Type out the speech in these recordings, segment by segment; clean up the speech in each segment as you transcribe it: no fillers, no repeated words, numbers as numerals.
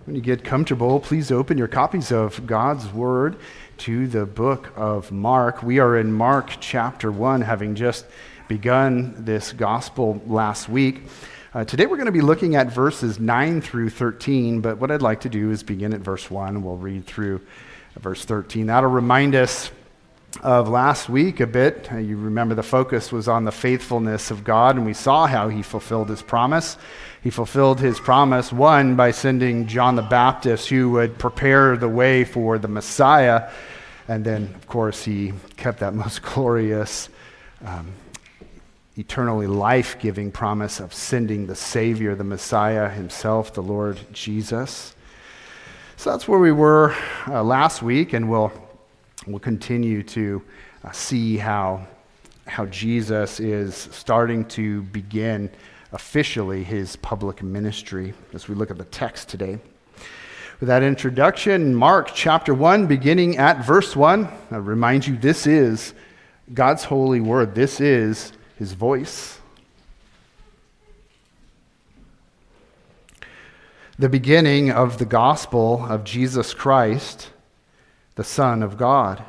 When you get comfortable, please open your copies of God's Word to the book of Mark. We are in Mark chapter 1, having just begun this gospel last week. Today we're going to be looking at verses 9 through 13, but what I'd like to do is begin at verse 1. We'll read through verse 13. That'll remind us of last week a bit. You remember the focus was on the faithfulness of God, and we saw how he fulfilled his promise. He fulfilled his promise, one, by sending John the Baptist, who would prepare the way for the Messiah. And then, of course, he kept that most glorious, eternally life-giving promise of sending the Savior, the Messiah himself, the Lord Jesus. So that's where we were last week, and we'll continue to see how Jesus is starting to begin officially his public ministry as we look at the text today. With that introduction, Mark chapter 1, beginning at verse 1, I remind you this is God's holy word. This is his voice. The beginning of the gospel of Jesus Christ, the Son of God.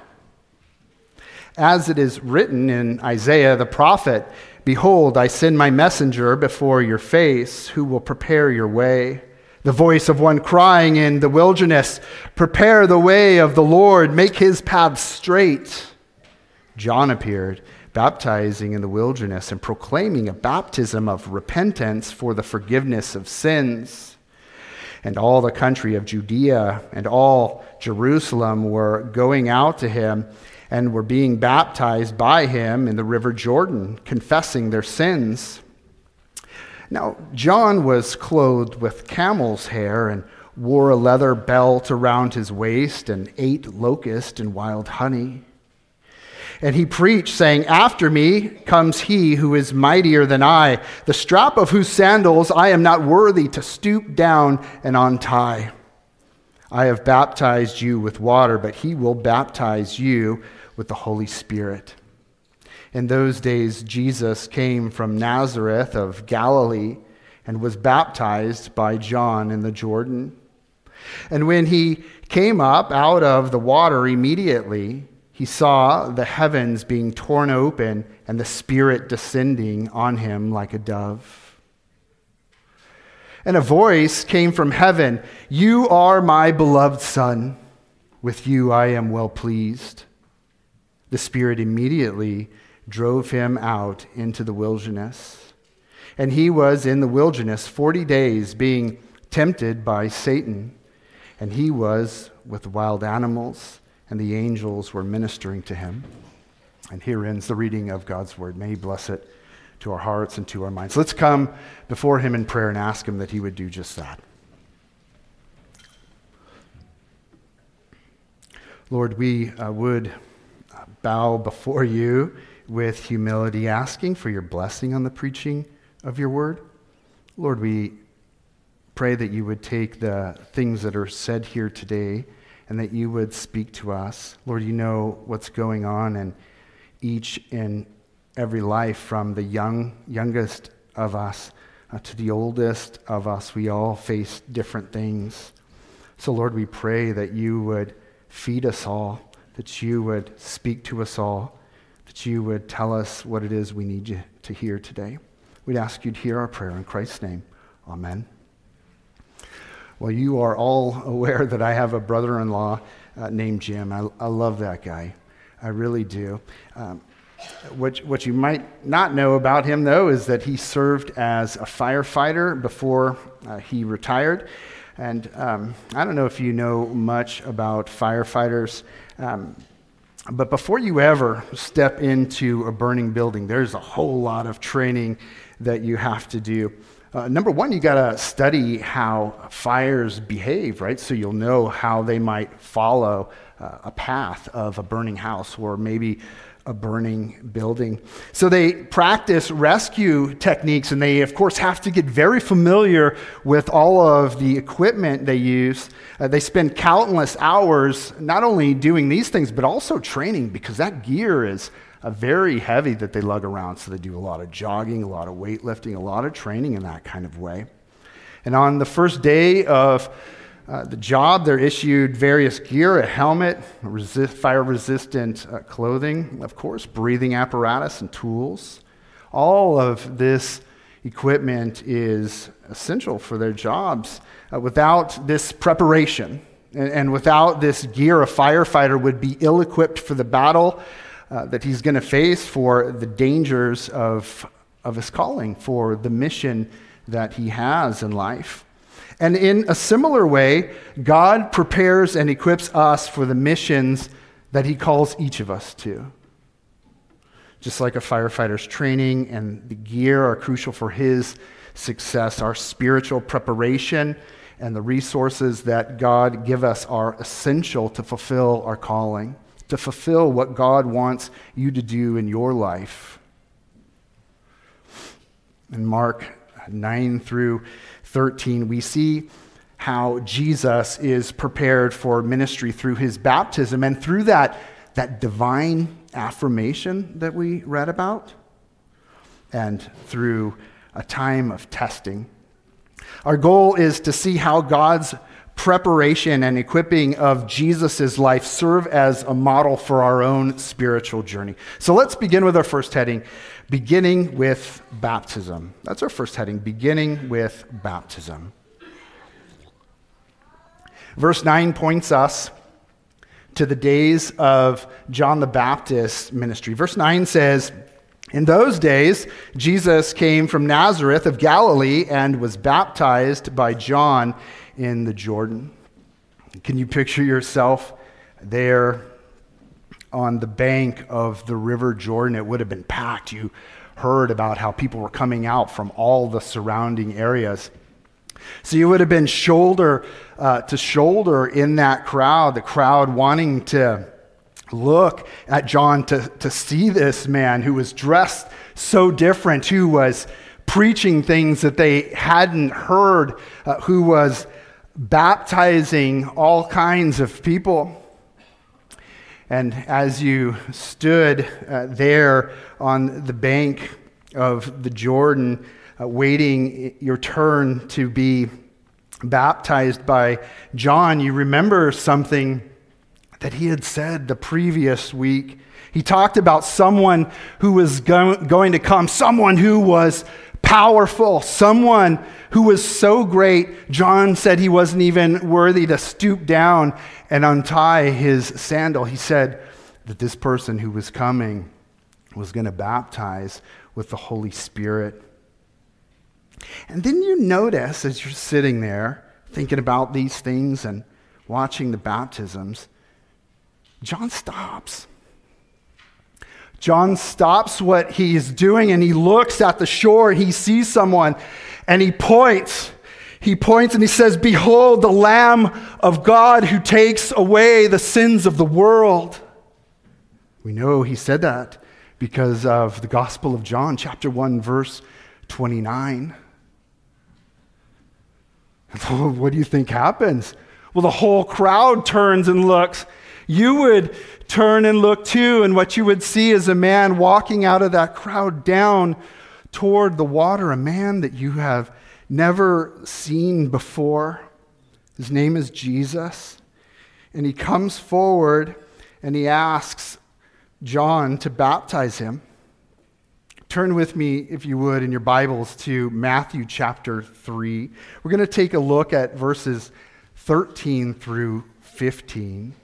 As it is written in Isaiah the prophet, "Behold, I send my messenger before your face, who will prepare your way. The voice of one crying in the wilderness, prepare the way of the Lord, make his paths straight." John appeared, baptizing in the wilderness and proclaiming a baptism of repentance for the forgiveness of sins. And all the country of Judea and all Jerusalem were going out to him and were being baptized by him in the river Jordan, confessing their sins. Now, John was clothed with camel's hair and wore a leather belt around his waist and ate locust and wild honey. And he preached, saying, "After me comes he who is mightier than I, the strap of whose sandals I am not worthy to stoop down and untie. I have baptized you with water, but he will baptize you with the Holy Spirit." In those days, Jesus came from Nazareth of Galilee and was baptized by John in the Jordan. And when he came up out of the water, immediately he saw the heavens being torn open and the Spirit descending on him like a dove. And a voice came from heaven, "You are my beloved Son. With you I am well pleased." The Spirit immediately drove him out into the wilderness. And he was in the wilderness 40 days being tempted by Satan. And he was with wild animals, and the angels were ministering to him. And here ends the reading of God's word. May he bless it to our hearts and to our minds. Let's come before him in prayer and ask him that he would do just that. Lord, we would bow before you with humility, asking for your blessing on the preaching of your word. Lord, we pray that you would take the things that are said here today and that you would speak to us. Lord, you know what's going on in each and every life, from the youngest of us to the oldest of us. We all face different things. So, Lord, we pray that you would feed us all, that you would speak to us all, that you would tell us what it is we need you to hear today. We'd ask you to hear our prayer in Christ's name. Amen. Well, you are all aware that I have a brother-in-law named Jim. I love that guy. I really do. What you might not know about him, though, is that he served as a firefighter before he retired. And I don't know if you know much about firefighters, but before you ever step into a burning building, there's a whole lot of training that you have to do. Number one, you got to study how fires behave, right? So you'll know how they might follow a path of a burning house or maybe a burning building. So they practice rescue techniques, and they, of course, have to get very familiar with all of the equipment they use. They spend countless hours not only doing these things, but also training, because that gear is very heavy that they lug around. So they do a lot of jogging, a lot of weightlifting, a lot of training in that kind of way. And on the first day of the job, they're issued various gear, a helmet, fire-resistant clothing, of course, breathing apparatus and tools. All of this equipment is essential for their jobs. Without this preparation and without this gear, a firefighter would be ill-equipped for the battle that he's going to face, for the dangers of his calling, for the mission that he has in life. And in a similar way, God prepares and equips us for the missions that he calls each of us to. Just like a firefighter's training and the gear are crucial for his success, our spiritual preparation and the resources that God give us are essential to fulfill our calling, to fulfill what God wants you to do in your life. In Mark 9 through 13, we see how Jesus is prepared for ministry through his baptism and through that divine affirmation that we read about, and through a time of testing. Our goal is to see how God's preparation and equipping of Jesus' life serve as a model for our own spiritual journey. So let's begin with our first heading, beginning with baptism. That's our first heading, beginning with baptism. Verse 9 points us to the days of John the Baptist's ministry. Verse 9 says, "In those days, Jesus came from Nazareth of Galilee and was baptized by John in the Jordan." Can you picture yourself there on the bank of the River Jordan? It would have been packed. You heard about how people were coming out from all the surrounding areas. So you would have been shoulder to shoulder in that crowd, the crowd wanting to look at John, to see this man who was dressed so different, who was preaching things that they hadn't heard, who was baptizing all kinds of people. And as you stood there on the bank of the Jordan, waiting your turn to be baptized by John, you remember something that he had said the previous week. He talked about someone who was going to come, someone who was powerful, someone who was so great, John said he wasn't even worthy to stoop down and untie his sandal. He said that this person who was coming was going to baptize with the Holy Spirit. And then you notice, as you're sitting there thinking about these things and watching the baptisms, John stops. John stops what he's doing and he looks at the shore. He sees someone and he points. He points and he says, "Behold, the Lamb of God who takes away the sins of the world." We know he said that because of the Gospel of John, chapter 1, verse 29. What do you think happens? Well, the whole crowd turns and looks. You would turn and look too, and what you would see is a man walking out of that crowd down toward the water, a man that you have never seen before. His name is Jesus, and he comes forward and he asks John to baptize him. Turn with me, if you would, in your Bibles to Matthew chapter 3. We're going to take a look at verses 13 through 15.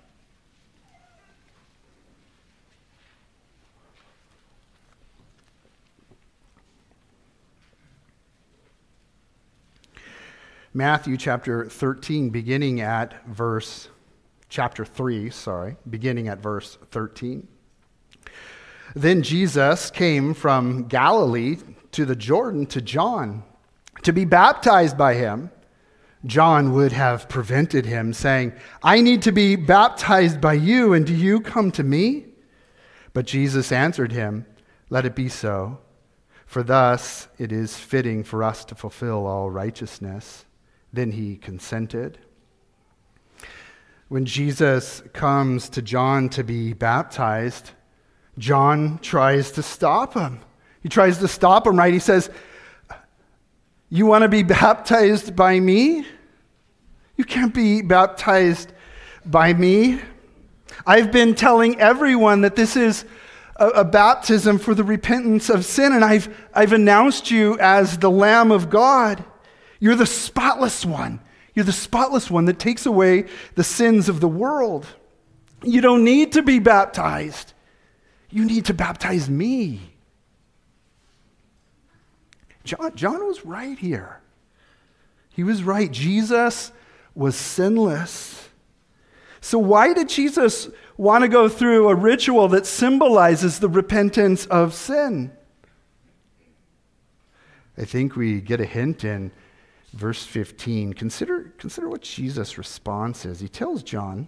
Matthew chapter 13, beginning at chapter 3, beginning at verse 13. Then Jesus came from Galilee to the Jordan to John to be baptized by him. John would have prevented him, saying, "I need to be baptized by you, and do you come to me?" But Jesus answered him, "Let it be so, for thus it is fitting for us to fulfill all righteousness." Then he consented. When Jesus comes to John to be baptized, John tries to stop him. He tries to stop him, right? He says, "You want to be baptized by me? You can't be baptized by me. I've been telling everyone that this is a baptism for the repentance of sin, and I've announced you as the Lamb of God. You're the spotless one. You're the spotless one that takes away the sins of the world. You don't need to be baptized. You need to baptize me. John was right here. He was right. Jesus was sinless. So why did Jesus want to go through a ritual that symbolizes the repentance of sin? I think we get a hint in verse 15. Consider what Jesus' response is. He tells John,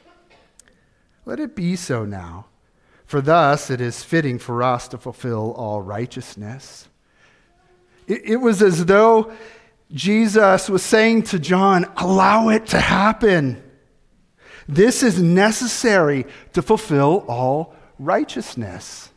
"Let it be so now, for thus it is fitting for us to fulfill all righteousness." It was as though Jesus was saying to John, allow it to happen. This is necessary to fulfill all righteousness.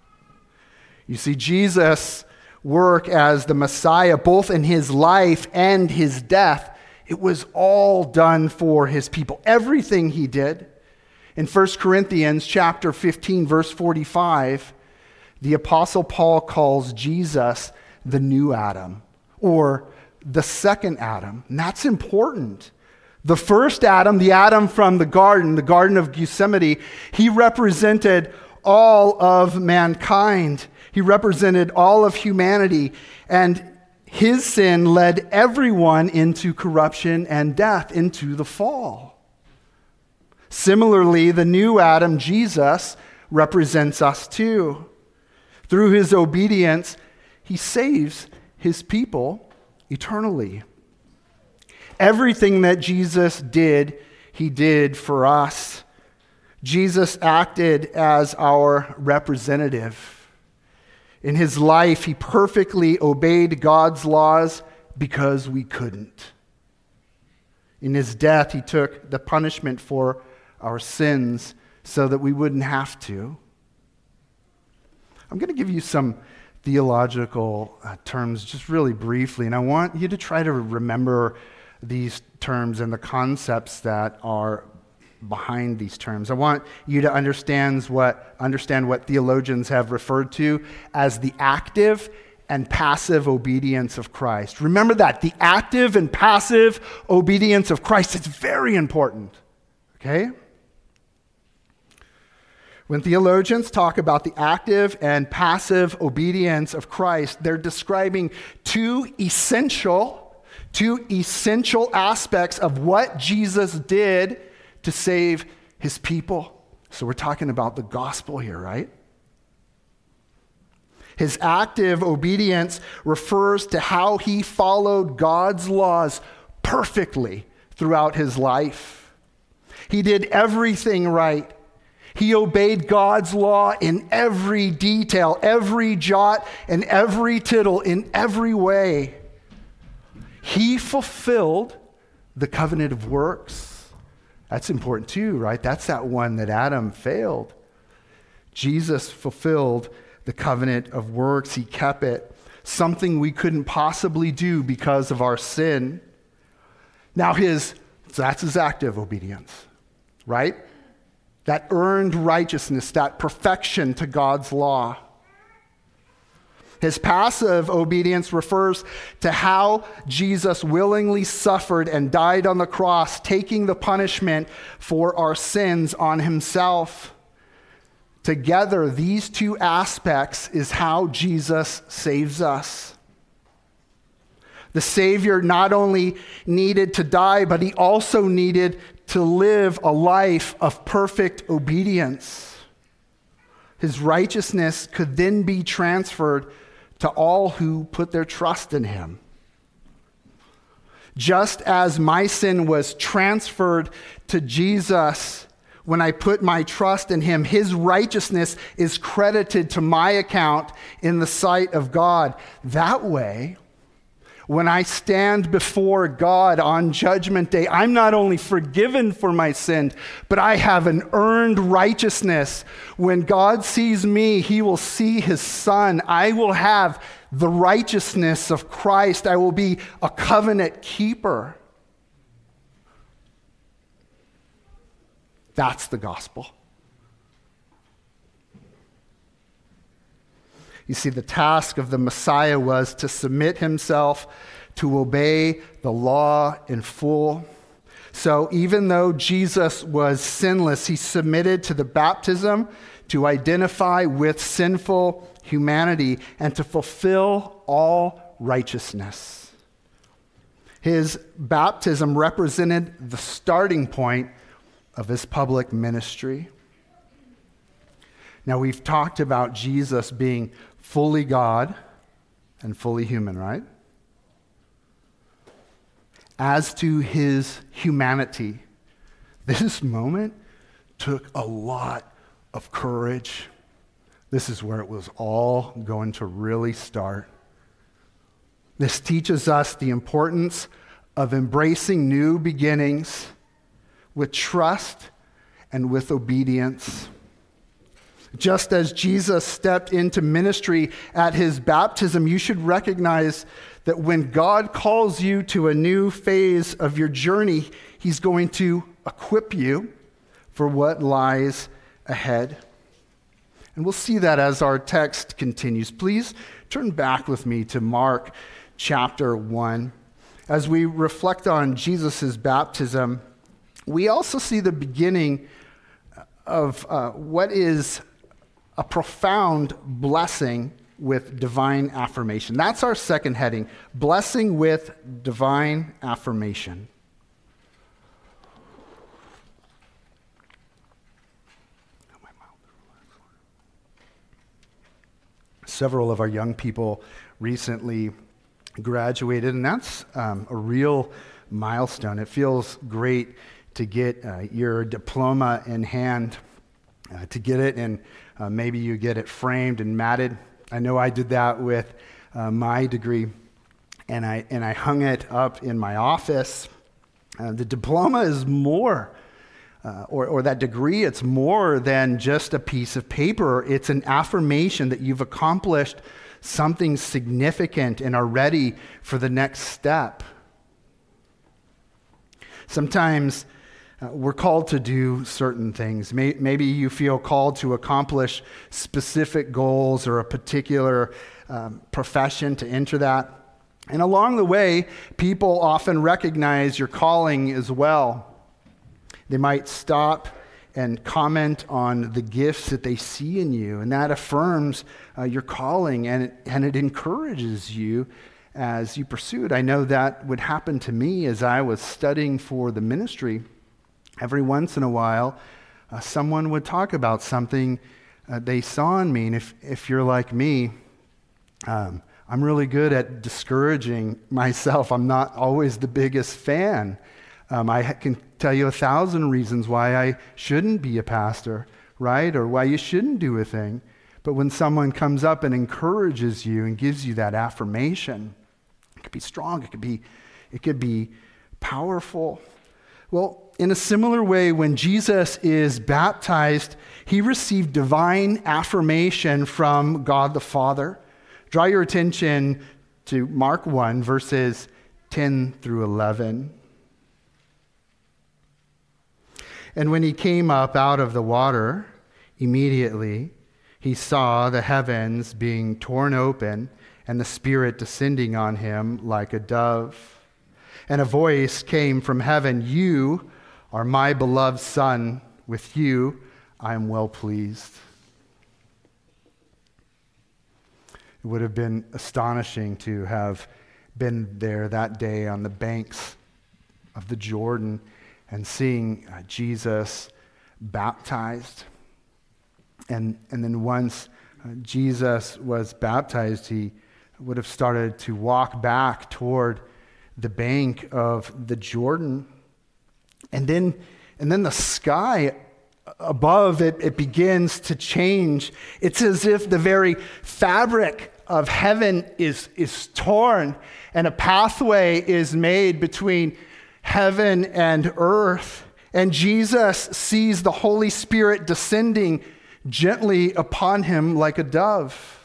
You see, Jesus' work as the Messiah, both in his life and his death, it was all done for his people. Everything he did. In 1 Corinthians chapter 15, verse 45, the Apostle Paul calls Jesus the new Adam, or the second Adam. And that's important. The first Adam, the Adam from the Garden of Gethsemane, he represented all of mankind. He represented all of humanity. And his sin led everyone into corruption and death, into the fall. Similarly, the new Adam, Jesus, represents us too. Through his obedience, he saves his people eternally. Everything that Jesus did, he did for us. Jesus acted as our representative. In his life, he perfectly obeyed God's laws because we couldn't. In his death, he took the punishment for our sins so that we wouldn't have to. I'm going to give you some theological terms just really briefly, and I want you to try to remember these terms and the concepts that are behind these terms. I want you to understand what theologians have referred to as the active and passive obedience of Christ. Remember that, the active and passive obedience of Christ. It's very important, okay? When theologians talk about the active and passive obedience of Christ, they're describing two essential aspects of what Jesus did to save his people. So we're talking about the gospel here, right? His active obedience refers to how he followed God's laws perfectly throughout his life. He did everything right. He obeyed God's law in every detail, every jot and every tittle, in every way. He fulfilled the covenant of works. That's important too, right? That's that one that Adam failed. Jesus fulfilled the covenant of works. He kept it, something we couldn't possibly do because of our sin. Now that's his active obedience, right? That earned righteousness, that perfection to God's law. His passive obedience refers to how Jesus willingly suffered and died on the cross, taking the punishment for our sins on himself. Together, these two aspects is how Jesus saves us. The Savior not only needed to die, but he also needed to live a life of perfect obedience. His righteousness could then be transferred to all who put their trust in him. Just as my sin was transferred to Jesus when I put my trust in him, his righteousness is credited to my account in the sight of God. That way, when I stand before God on Judgment Day, I'm not only forgiven for my sin, but I have an earned righteousness. When God sees me, he will see his Son. I will have the righteousness of Christ. I will be a covenant keeper. That's the gospel. You see, the task of the Messiah was to submit himself, to obey the law in full. So even though Jesus was sinless, he submitted to the baptism to identify with sinful humanity and to fulfill all righteousness. His baptism represented the starting point of his public ministry. Now, we've talked about Jesus being fully God and fully human, right? As to his humanity, this moment took a lot of courage. This is where it was all going to really start. This teaches us the importance of embracing new beginnings with trust and with obedience. Just as Jesus stepped into ministry at his baptism, you should recognize that when God calls you to a new phase of your journey, he's going to equip you for what lies ahead. And we'll see that as our text continues. Please turn back with me to Mark chapter 1. As we reflect on Jesus' baptism, we also see the beginning of what is a profound blessing with divine affirmation. That's our second heading, blessing with divine affirmation. Several of our young people recently graduated, and that's a real milestone. It feels great to get your diploma in hand, to get it, and maybe you get it framed and matted. I know I did that with my degree, and I hung it up in my office. The diploma is more, or that degree, it's more than just a piece of paper. It's an affirmation that you've accomplished something significant and are ready for the next step. Sometimes we're called to do certain things. Maybe you feel called to accomplish specific goals or a particular profession to enter that. And along the way, people often recognize your calling as well. They might stop and comment on the gifts that they see in you, and that affirms your calling, and it encourages you as you pursue it. I know that would happen to me as I was studying for the ministry. Every once in a while, someone would talk about something they saw in me, and if you're like me, I'm really good at discouraging myself. I'm not always the biggest fan. I can tell you 1,000 reasons why I shouldn't be a pastor, right? Or why you shouldn't do a thing. But when someone comes up and encourages you and gives you that affirmation, it could be strong, it could be powerful. Well, in a similar way, when Jesus is baptized, he received divine affirmation from God the Father. Draw your attention to Mark 1, verses 10 through 11. And when he came up out of the water, immediately he saw the heavens being torn open and the Spirit descending on him like a dove. And a voice came from heaven, "You are my beloved Son. With you I am well pleased." It would have been astonishing to have been there that day on the banks of the Jordan and seeing Jesus baptized. And then once Jesus was baptized, he would have started to walk back toward the bank of the Jordan. And then the sky above it begins to change. It's as if the very fabric of heaven is torn and a pathway is made between heaven and earth. And Jesus sees the Holy Spirit descending gently upon him like a dove.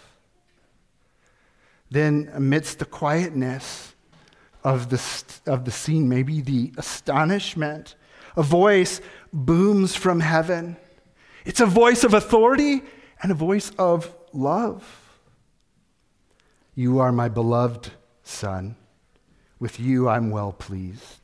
Then amidst the quietness of the scene, maybe the astonishment, A voice booms from heaven. It's a voice of authority and a voice of love. You are my beloved Son. With you I'm well pleased.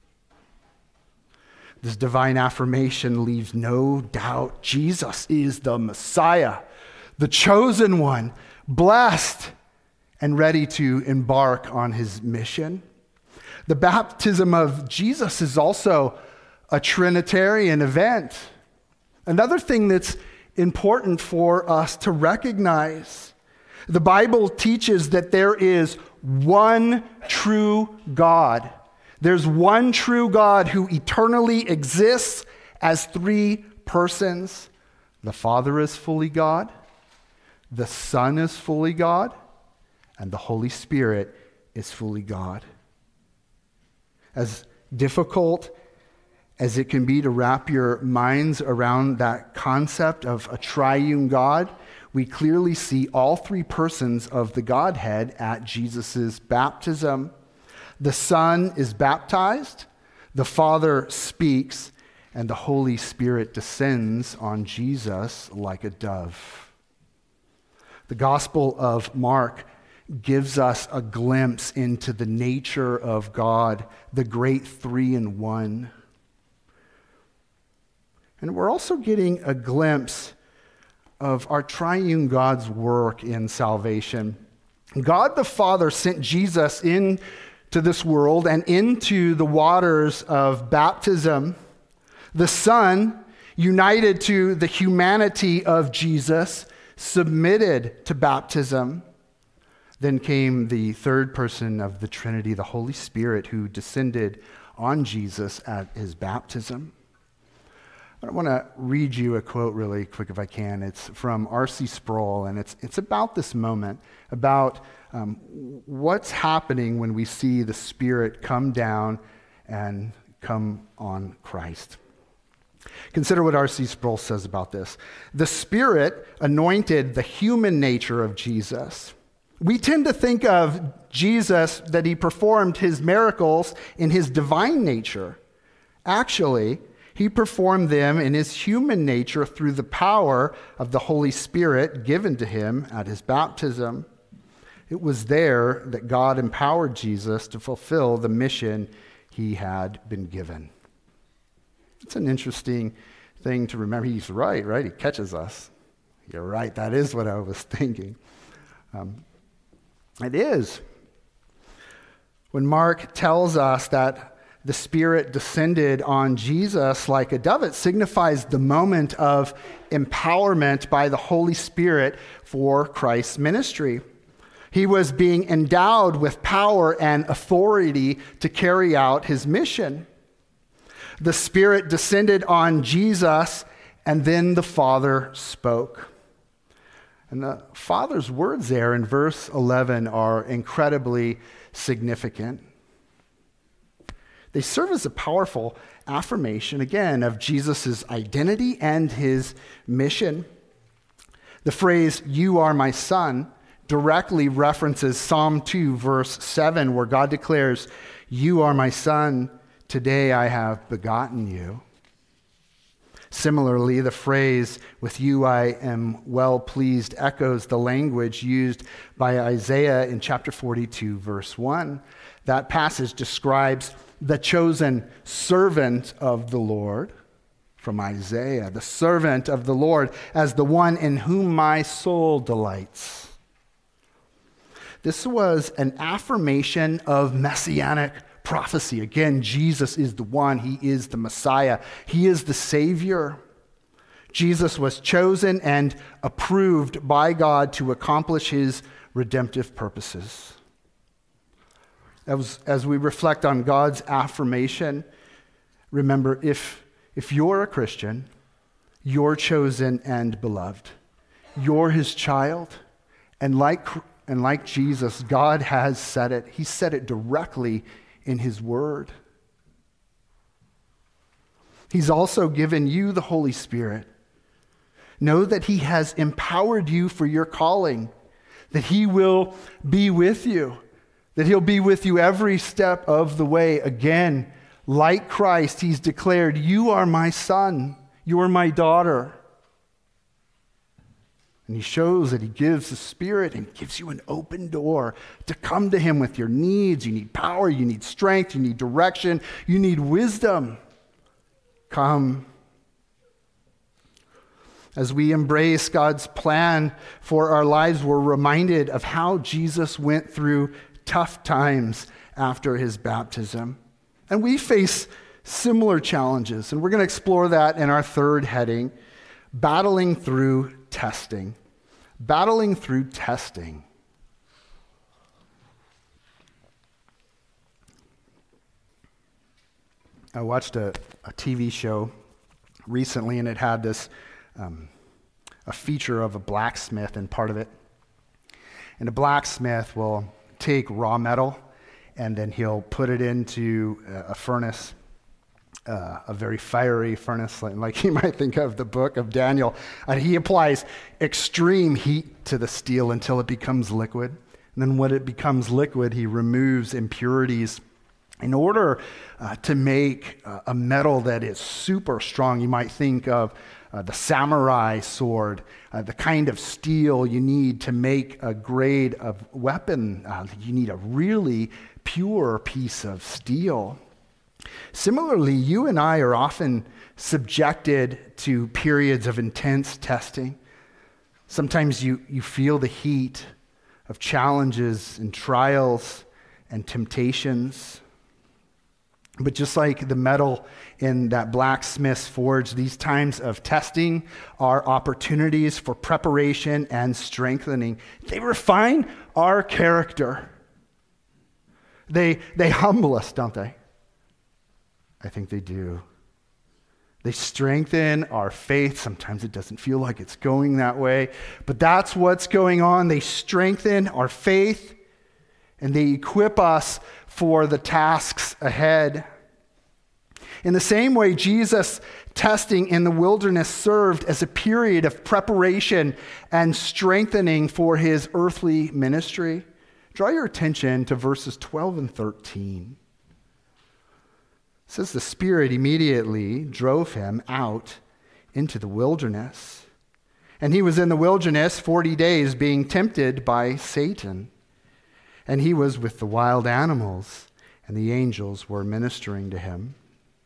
This divine affirmation leaves no doubt. Jesus is the Messiah, the chosen one, blessed and ready to embark on his mission. The baptism of Jesus is also a Trinitarian event. Another thing that's important for us to recognize, the Bible teaches that there is one true God. There's one true God who eternally exists as three persons. The Father is fully God, the Son is fully God, and the Holy Spirit is fully God. As difficult as it can be to wrap your minds around that concept of a triune God, we clearly see all three persons of the Godhead at Jesus' baptism. The Son is baptized, the Father speaks, and the Holy Spirit descends on Jesus like a dove. The Gospel of Mark gives us a glimpse into the nature of God, the great three-in-one. And we're also getting a glimpse of our triune God's work in salvation. God the Father sent Jesus into this world and into the waters of baptism. The Son, united to the humanity of Jesus, submitted to baptism. Then came the third person of the Trinity, the Holy Spirit, who descended on Jesus at his baptism. I want to read you a quote really quick if I can. It's from R.C. Sproul, and it's about this moment, about what's happening when we see the Spirit come down and come on Christ. Consider what R.C. Sproul says about this. The Spirit anointed the human nature of Jesus. We tend to think of Jesus, that he performed his miracles in his divine nature. Actually, he performed them in his human nature through the power of the Holy Spirit given to him at his baptism. It was there that God empowered Jesus to fulfill the mission he had been given. It's an interesting thing to remember. He's right? He catches us. You're right, that is what I was thinking. It is. When Mark tells us that the Spirit descended on Jesus like a dove, it signifies the moment of empowerment by the Holy Spirit for Christ's ministry. He was being endowed with power and authority to carry out his mission. The Spirit descended on Jesus, and then the Father spoke. And the Father's words there in verse 11 are incredibly significant. They serve as a powerful affirmation, again, of Jesus' identity and his mission. The phrase, "You are my son," directly references Psalm 2, verse 7, where God declares, "You are my son, today I have begotten you." Similarly, the phrase, "With you I am well pleased," echoes the language used by Isaiah in chapter 42, verse 1. That passage describes the chosen servant of the Lord from Isaiah, the servant of the Lord, as the one in whom my soul delights. This was an affirmation of messianic prophecy. Again, Jesus is the one. He is the Messiah. He is the Savior. Jesus was chosen and approved by God to accomplish his redemptive purposes. As we reflect on God's affirmation, remember, if you're a Christian, you're chosen and beloved. You're his child. And like Jesus, God has said it. He said it directly in his word. He's also given you the Holy Spirit. Know that he has empowered you for your calling, that he will be with you, that he'll be with you every step of the way. Again, Like Christ, he's declared, "You are my son, you are my daughter." And he shows that he gives the Spirit and gives you an open door to come to him with your needs. You need power, you need strength, you need direction, you need wisdom. Come. As we embrace God's plan for our lives, we're reminded of how Jesus went through tough times after his baptism. And we face similar challenges. And we're going to explore that in our third heading, battling through testing. Battling through testing. I watched a TV show recently, and it had this a feature of a blacksmith in part of it. And a blacksmith will take raw metal, and then he'll put it into a furnace, a very fiery furnace, like you might think of the book of Daniel. And he applies extreme heat to the steel until it becomes liquid. And then when it becomes liquid, he removes impurities in order to make a metal that is super strong. You might think of the samurai sword, the kind of steel you need to make a grade of weapon. You need a really pure piece of steel. Similarly, you and I are often subjected to periods of intense testing. Sometimes you feel the heat of challenges and trials and temptations. But just like the metal in that blacksmith's forge, these times of testing are opportunities for preparation and strengthening. They refine our character. They humble us, don't they? I think they do. They strengthen our faith. Sometimes it doesn't feel like it's going that way, but that's what's going on. They strengthen our faith, and they equip us for the tasks ahead. In the same way, Jesus' testing in the wilderness served as a period of preparation and strengthening for his earthly ministry. Draw your attention to verses 12 and 13. It says, "The Spirit immediately drove him out into the wilderness. And he was in the wilderness 40 days being tempted by Satan. And he was with the wild animals, and the angels were ministering to him."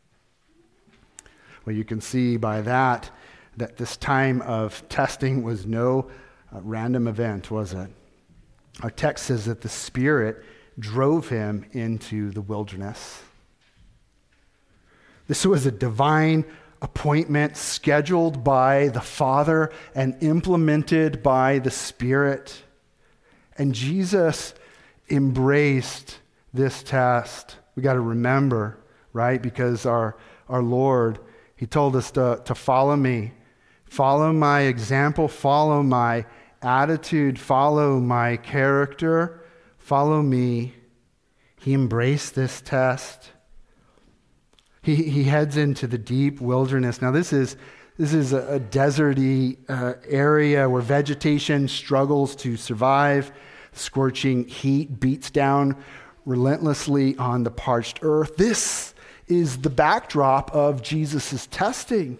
Well, you can see by that this time of testing was no random event, was it? Our text says that the Spirit drove him into the wilderness. This was a divine appointment scheduled by the Father and implemented by the Spirit. And Jesus embraced this test. We got to remember, right? Because our Lord, he told us to follow me. Follow my example. Follow my attitude. Follow my character. Follow me. He embraced this test. He heads into the deep wilderness. Now this is a deserty area where vegetation struggles to survive. Scorching heat beats down relentlessly on the parched earth. This is the backdrop of Jesus' testing.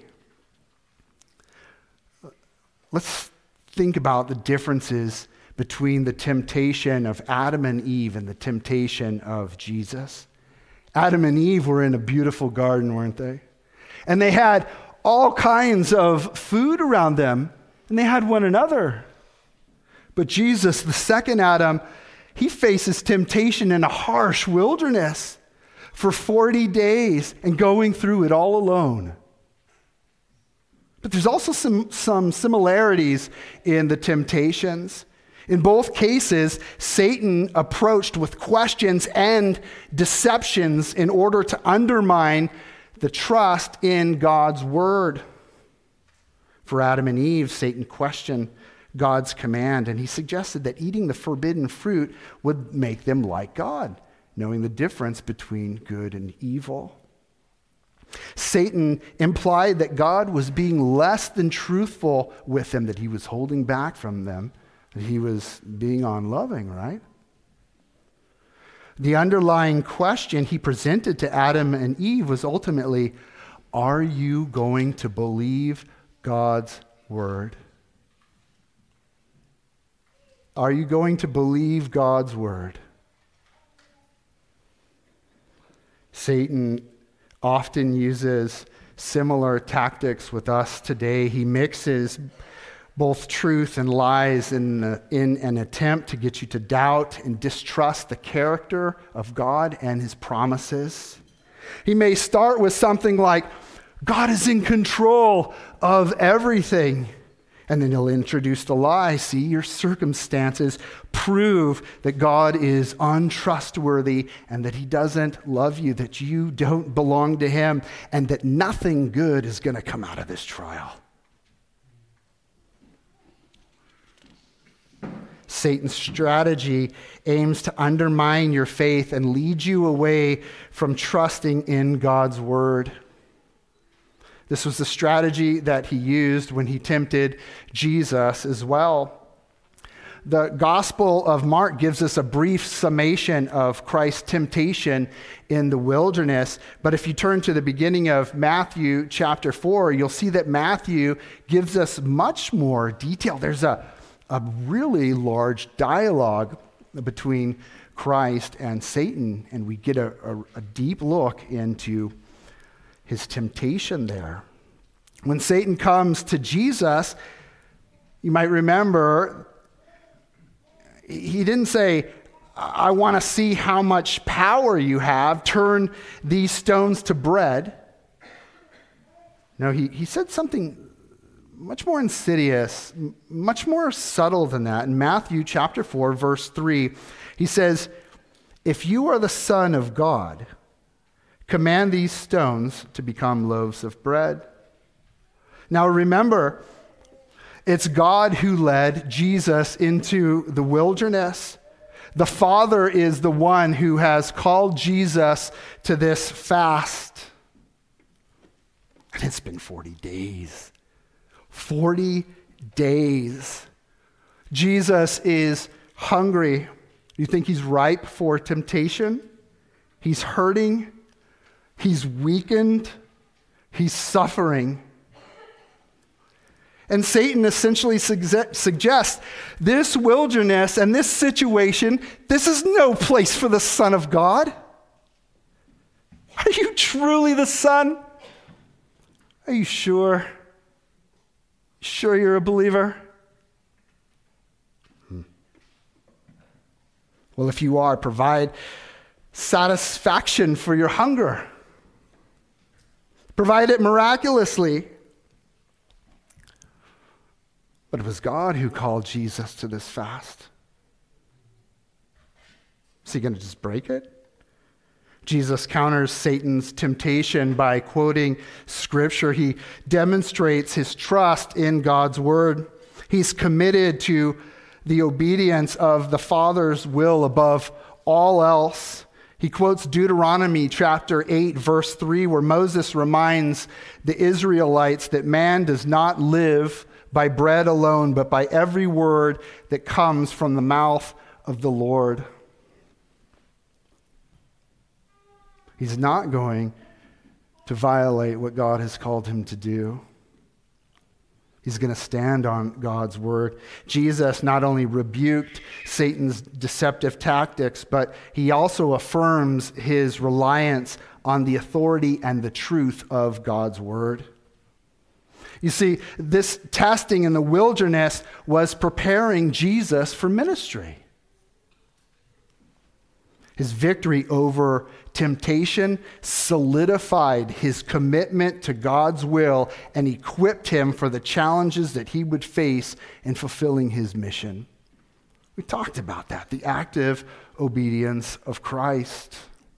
Let's think about the differences between the temptation of Adam and Eve and the temptation of Jesus. Adam and Eve were in a beautiful garden, weren't they? And they had all kinds of food around them, and they had one another. But Jesus, the second Adam, he faces temptation in a harsh wilderness for 40 days and going through it all alone. But there's also some similarities in the temptations. In both cases, Satan approached with questions and deceptions in order to undermine the trust in God's word. For Adam and Eve, Satan questioned God's command, and he suggested that eating the forbidden fruit would make them like God, knowing the difference between good and evil. Satan implied that God was being less than truthful with them, that he was holding back from them, that he was being unloving, right? The underlying question he presented to Adam and Eve was ultimately, are you going to believe God's word? Are you going to believe God's word? Satan often uses similar tactics with us today. He mixes both truth and lies in an attempt to get you to doubt and distrust the character of God and his promises. He may start with something like, God is in control of everything. And then he'll introduce the lie. See, your circumstances prove that God is untrustworthy and that he doesn't love you, that you don't belong to him, and that nothing good is going to come out of this trial. Satan's strategy aims to undermine your faith and lead you away from trusting in God's word. This was the strategy that he used when he tempted Jesus as well. The Gospel of Mark gives us a brief summation of Christ's temptation in the wilderness. But if you turn to the beginning of Matthew chapter 4, you'll see that Matthew gives us much more detail. There's a really large dialogue between Christ and Satan, and we get a deep look into his temptation there. When Satan comes to Jesus, you might remember, he didn't say, I want to see how much power you have, turn these stones to bread. No, he said something much more insidious, much more subtle than that. In Matthew chapter 4, verse 3, he says, if you are the Son of God, command these stones to become loaves of bread. Now remember, it's God who led Jesus into the wilderness. The Father is the one who has called Jesus to this fast. And it's been 40 days. 40 days. Jesus is hungry. You think he's ripe for temptation? He's hurting. He's weakened. He's suffering. And Satan essentially suggests this wilderness and this situation, this is no place for the Son of God. Are you truly the Son? Are you sure? Sure you're a believer? Well, if you are, provide satisfaction for your hunger. Provide it miraculously. But it was God who called Jesus to this fast. Is he going to just break it? Jesus counters Satan's temptation by quoting Scripture. He demonstrates his trust in God's word. He's committed to the obedience of the Father's will above all else. He quotes Deuteronomy chapter 8, verse 3, where Moses reminds the Israelites that man does not live by bread alone, but by every word that comes from the mouth of the Lord. He's not going to violate what God has called him to do. He's going to stand on God's word. Jesus not only rebuked Satan's deceptive tactics, but he also affirms his reliance on the authority and the truth of God's word. You see, this testing in the wilderness was preparing Jesus for ministry. His victory over temptation solidified his commitment to God's will and equipped him for the challenges that he would face in fulfilling his mission. We talked about that, the active obedience of Christ.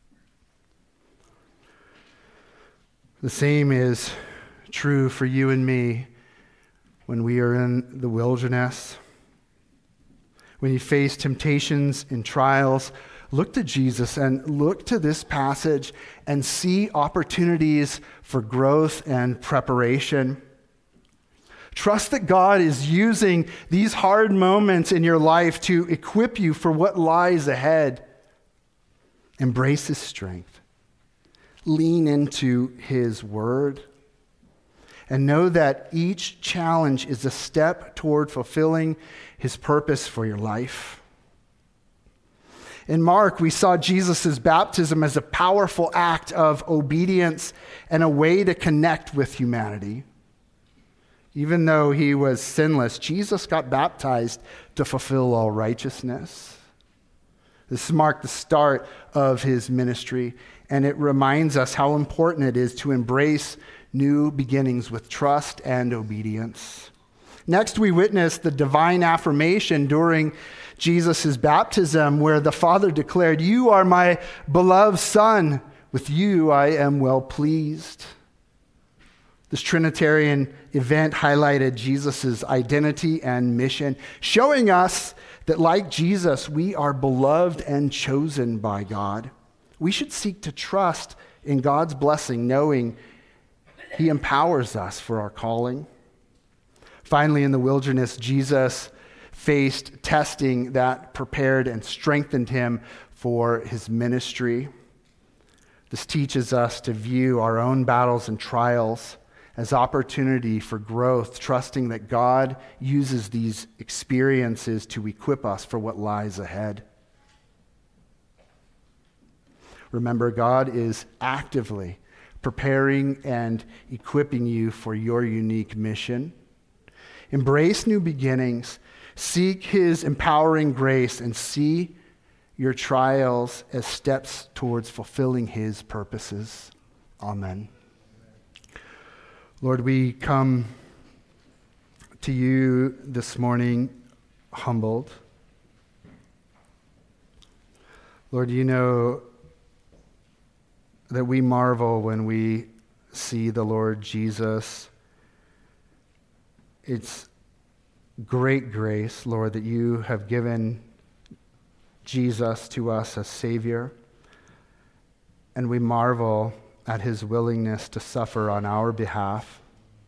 The same is true for you and me when we are in the wilderness. When you face temptations and trials, look to Jesus and look to this passage and see opportunities for growth and preparation. Trust that God is using these hard moments in your life to equip you for what lies ahead. Embrace his strength. Lean into his word. And know that each challenge is a step toward fulfilling his purpose for your life. In Mark, we saw Jesus' baptism as a powerful act of obedience and a way to connect with humanity. Even though he was sinless, Jesus got baptized to fulfill all righteousness. This marked the start of his ministry, and it reminds us how important it is to embrace new beginnings with trust and obedience. Next, we witness the divine affirmation during Jesus' baptism, where the Father declared, "You are my beloved Son. With you I am well pleased." This Trinitarian event highlighted Jesus' identity and mission, showing us that like Jesus, we are beloved and chosen by God. We should seek to trust in God's blessing, knowing he empowers us for our calling. Finally, in the wilderness, Jesus faced testing that prepared and strengthened him for his ministry. This teaches us to view our own battles and trials as opportunity for growth, trusting that God uses these experiences to equip us for what lies ahead. Remember, God is actively preparing and equipping you for your unique mission. Embrace new beginnings, seek his empowering grace, and see your trials as steps towards fulfilling his purposes. Amen. Lord, we come to you this morning humbled. Lord, you know that we marvel when we see the Lord Jesus. It's great grace, Lord, that you have given Jesus to us as Savior. And we marvel at his willingness to suffer on our behalf.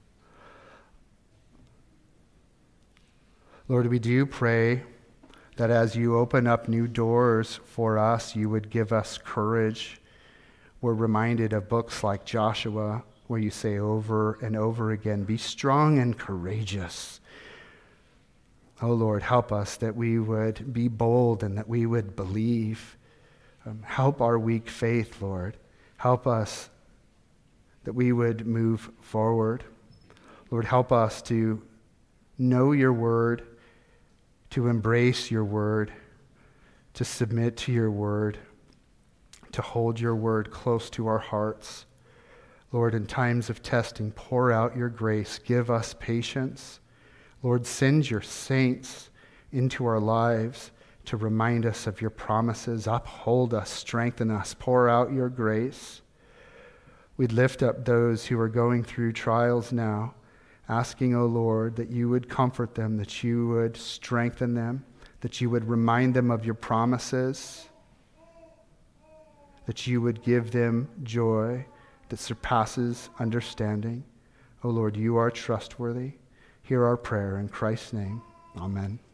Lord, we do pray that as you open up new doors for us, you would give us courage. We're reminded of books like Joshua, where you say over and over again, be strong and courageous. Oh Lord, help us that we would be bold and that we would believe. Help our weak faith, Lord. Help us that we would move forward. Lord, help us to know your word, to embrace your word, to submit to your word, to hold your word close to our hearts. Lord, in times of testing, pour out your grace. Give us patience. Lord, send your saints into our lives to remind us of your promises. Uphold us, strengthen us, pour out your grace. We'd lift up those who are going through trials now, asking, O Lord, that you would comfort them, that you would strengthen them, that you would remind them of your promises, that you would give them joy that surpasses understanding. O Lord, you are trustworthy. Hear our prayer in Christ's name. Amen.